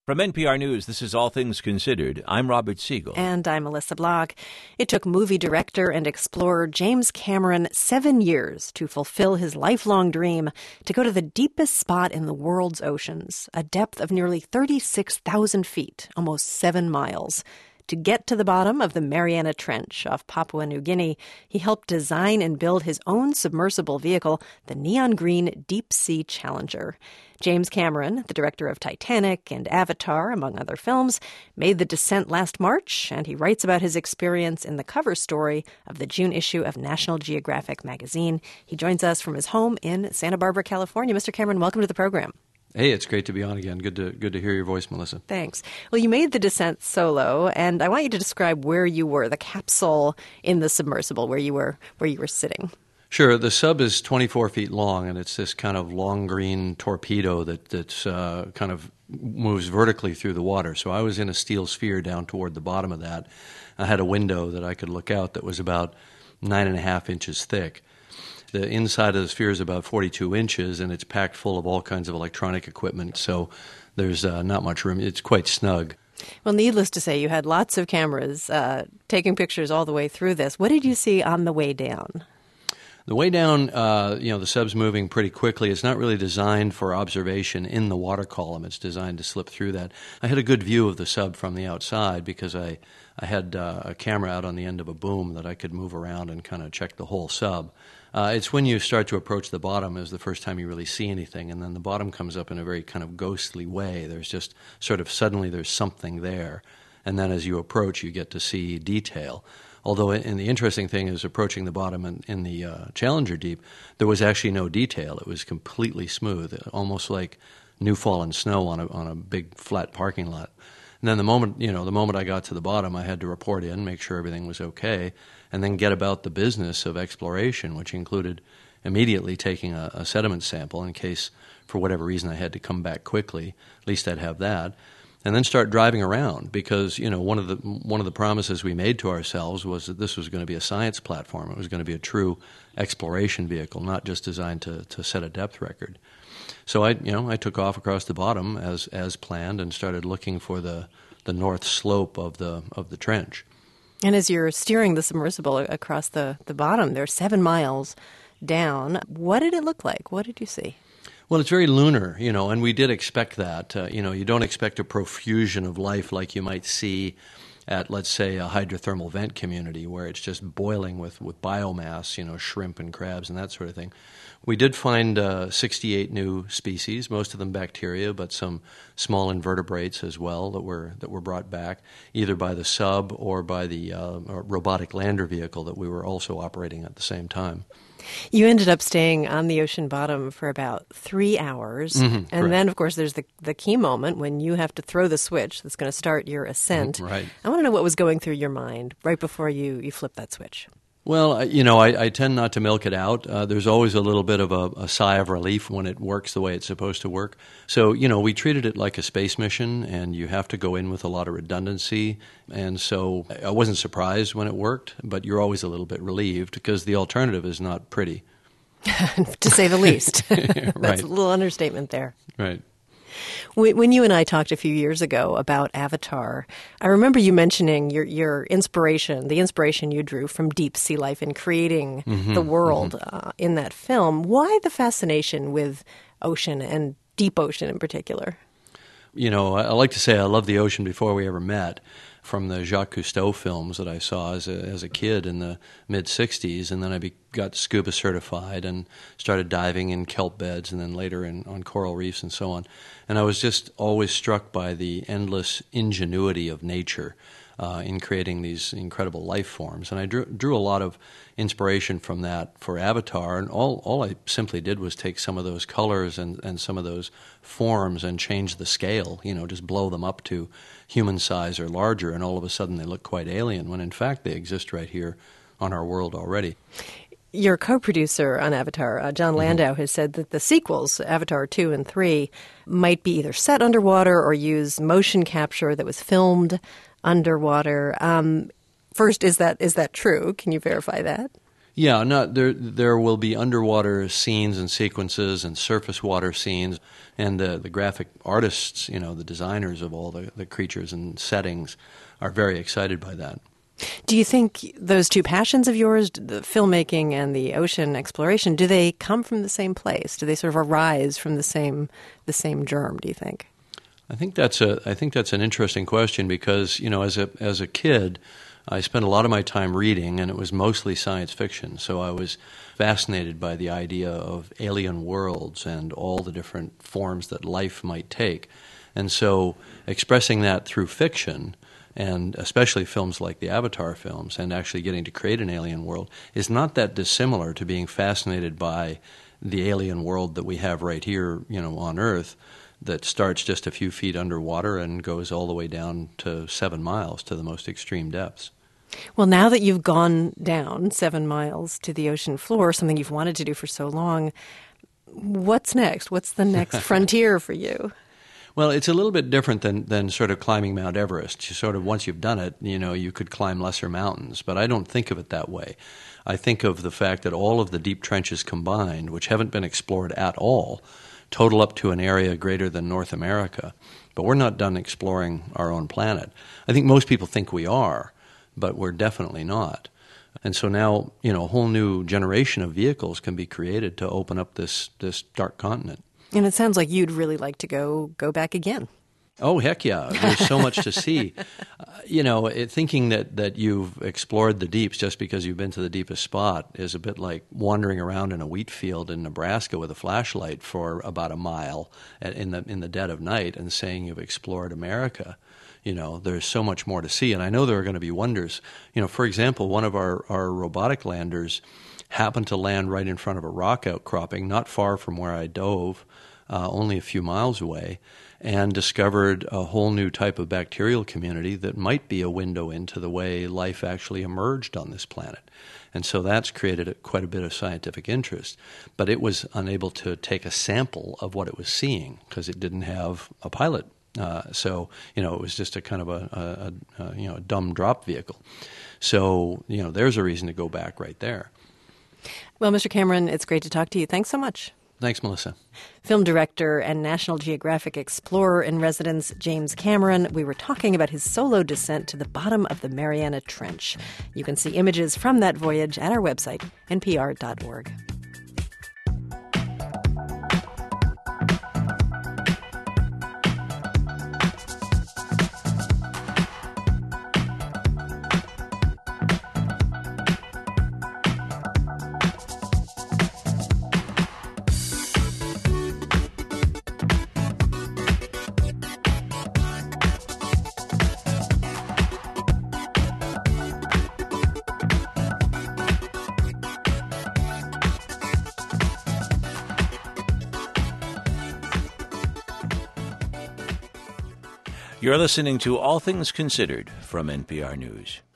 From NPR News, this is All Things Considered. I'm Robert Siegel. And I'm Melissa Block. It took movie director and explorer James Cameron 7 years to fulfill his lifelong dream to go to the deepest spot in the world's oceans, a depth of nearly 36,000 feet, almost 7 miles. To get to the bottom of the Mariana Trench off Papua New Guinea, he helped design and build his own submersible vehicle, the neon green Deep Sea Challenger. James Cameron, the director of Titanic and Avatar, among other films, made the descent last March, and he writes about his experience in the cover story of the June issue of National Geographic magazine. He joins us from his home in Santa Barbara, California. Mr. Cameron, welcome to the program. Hey, it's great to be on again. Good to hear your voice, Melissa. Thanks. Well, you made the descent solo, and I want you to describe where you were, the capsule in the submersible, where you were sitting. Sure. The sub is 24 feet long, and it's this kind of long green torpedo that's kind of moves vertically through the water. So I was in a steel sphere down toward the bottom of that. I had a window that I could look out that was about 9.5 inches thick. The inside of the sphere is about 42 inches, and it's packed full of all kinds of electronic equipment, so there's not much room. It's quite snug. Well, needless to say, you had lots of cameras taking pictures all the way through this. What did you see on the way down? The way down, the sub's moving pretty quickly. It's not really designed for observation in the water column. It's designed to slip through that. I had a good view of the sub from the outside because I had a camera out on the end of a boom that I could move around and kind of check the whole sub. It's when you start to approach the bottom is the first time you really see anything, and then the bottom comes up in a very kind of ghostly way. There's just sort of suddenly there's something there, and then as you approach, you get to see detail. Although, and the interesting thing is approaching the bottom in the Challenger Deep, there was actually no detail. It was completely smooth, almost like new fallen snow on a big flat parking lot. And then the moment I got to the bottom, I had to report in, make sure everything was okay, and then get about the business of exploration, which included immediately taking a sediment sample in case, for whatever reason, I had to come back quickly. At least I'd have that. And then start driving around because, one of the promises we made to ourselves was that this was going to be a science platform. It was going to be a true exploration vehicle, not just designed to set a depth record. So I took off across the bottom as planned and started looking for the north slope of the trench. And as you're steering the submersible across the bottom, there 7 miles down. What did it look like? What did you see? Well, it's very lunar, and we did expect that. You don't expect a profusion of life like you might see at, let's say, a hydrothermal vent community where it's just boiling with biomass, shrimp and crabs and that sort of thing. We did find 68 new species, most of them bacteria, but some small invertebrates as well that were brought back, either by the sub or by the robotic lander vehicle that we were also operating at the same time. You ended up staying on the ocean bottom for about 3 hours. And correct. Then, of course, there's the key moment when you have to throw the switch that's going to start your ascent. Right. I want to know what was going through your mind right before you flipped that switch. Well, I tend not to milk it out. There's always a little bit of a sigh of relief when it works the way it's supposed to work. So, we treated it like a space mission, and you have to go in with a lot of redundancy. And so I wasn't surprised when it worked, but you're always a little bit relieved because the alternative is not pretty. To say the least. Right. That's a little understatement there. Right. When you and I talked a few years ago about Avatar, I remember you mentioning your inspiration, the inspiration you drew from deep sea life in creating the world in that film. Why the fascination with ocean and deep ocean in particular? I like to say I love the ocean before we ever met. From the Jacques Cousteau films that I saw as a kid in the mid-'60s, and then I got scuba certified and started diving in kelp beds and then later on coral reefs and so on. And I was just always struck by the endless ingenuity of nature in creating these incredible life forms. And I drew a lot of inspiration from that for Avatar, and all I simply did was take some of those colors and some of those forms and change the scale, just blow them up to human size or larger, and all of a sudden they look quite alien, when in fact they exist right here on our world already. Your co-producer on Avatar, John Landau, has said that the sequels, Avatar 2 and 3, might be either set underwater or use motion capture that was filmed underwater. First, is that true? Can you verify that? Yeah, no, there will be underwater scenes and sequences and surface water scenes, and the graphic artists, the designers of all the creatures and settings are very excited by that. Do you think those two passions of yours, the filmmaking and the ocean exploration, do they come from the same place? Do they sort of arise from the same germ, do you think? I think that's an interesting question because, as a kid, I spent a lot of my time reading, and it was mostly science fiction. So I was fascinated by the idea of alien worlds and all the different forms that life might take. And so expressing that through fiction, and especially films like the Avatar films, and actually getting to create an alien world, is not that dissimilar to being fascinated by the alien world that we have right here, on Earth, that starts just a few feet underwater and goes all the way down to 7 miles to the most extreme depths. Well, now that you've gone down 7 miles to the ocean floor, something you've wanted to do for so long, what's next? What's the next frontier for you? Well, it's a little bit different than sort of climbing Mount Everest. You sort of, once you've done it, you could climb lesser mountains. But I don't think of it that way. I think of the fact that all of the deep trenches combined, which haven't been explored at all, total up to an area greater than North America. But we're not done exploring our own planet. I think most people think we are, but we're definitely not. And so now, a whole new generation of vehicles can be created to open up this dark continent. And it sounds like you'd really like to go back again. Oh, heck yeah. There's so much to see. Thinking that you've explored the deeps just because you've been to the deepest spot is a bit like wandering around in a wheat field in Nebraska with a flashlight for about a mile in the dead of night and saying you've explored America. There's so much more to see, and I know there are going to be wonders. For example, one of our robotic landers happened to land right in front of a rock outcropping not far from where I dove, only a few miles away, and discovered a whole new type of bacterial community that might be a window into the way life actually emerged on this planet. And so that's created quite a bit of scientific interest. But it was unable to take a sample of what it was seeing because it didn't have a pilot. So it was just a kind of a dumb drop vehicle. So, there's a reason to go back right there. Well, Mr. Cameron, it's great to talk to you. Thanks so much. Thanks, Melissa. Film director and National Geographic explorer in residence, James Cameron. We were talking about his solo descent to the bottom of the Mariana Trench. You can see images from that voyage at our website, npr.org. You're listening to All Things Considered from NPR News.